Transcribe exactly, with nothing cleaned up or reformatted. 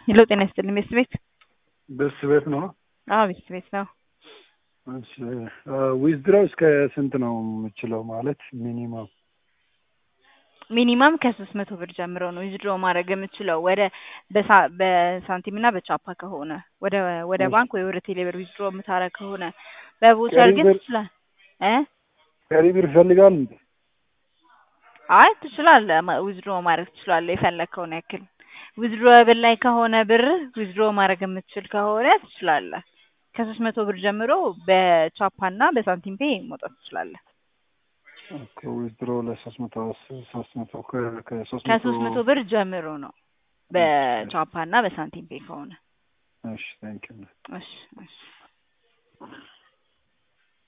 ሄሎ ጤና ይስጥልኝ ቤት ቤት በስ ቤት ነው። አዎ ቤት ቤት ነው። እሺ ዊዝድሮው እስከ ስንት ነው የምችለው? ማለት ሚኒመም ሚኒመም ከሶስት መቶ ብር ጀምሮ ነው ዊዝድሮ ማድረግ የምችለው ወደ በሳንቲም እና በቻፓ ከሆነ ወደ ወደ ባንክ ወይ ወደ ቴሌብር ዊዝድሮ የምታረግ ከሆነ በቮቸር ግን ትችላለህ እ ከሪብር ይፈልጋል እንዴ? አይ ትችላለህ ዊዝድሮ ማድረግ ትችላለህ የፈለከውን ያክል ዊዝድሮብል ላይ ከሆነ ብር ዊዝድሮ ማድረግ የምትችል ከሆነ ትችላለህ። ከሶስት መቶ ብር ጀምሮ በቻፓ እና በሳንቲም ፔ መውጣት ትችላለህ። ኦኬ ዊዝድሮ ለሶስት መቶ ሶስት መቶ ከሶስት መቶ ከሶስት መቶ ብር ጀምሮ ነው በቻፓ እና በሳንቲም ፔ ከሆነ። እሺ ታንኪዩ። እሺ እሺ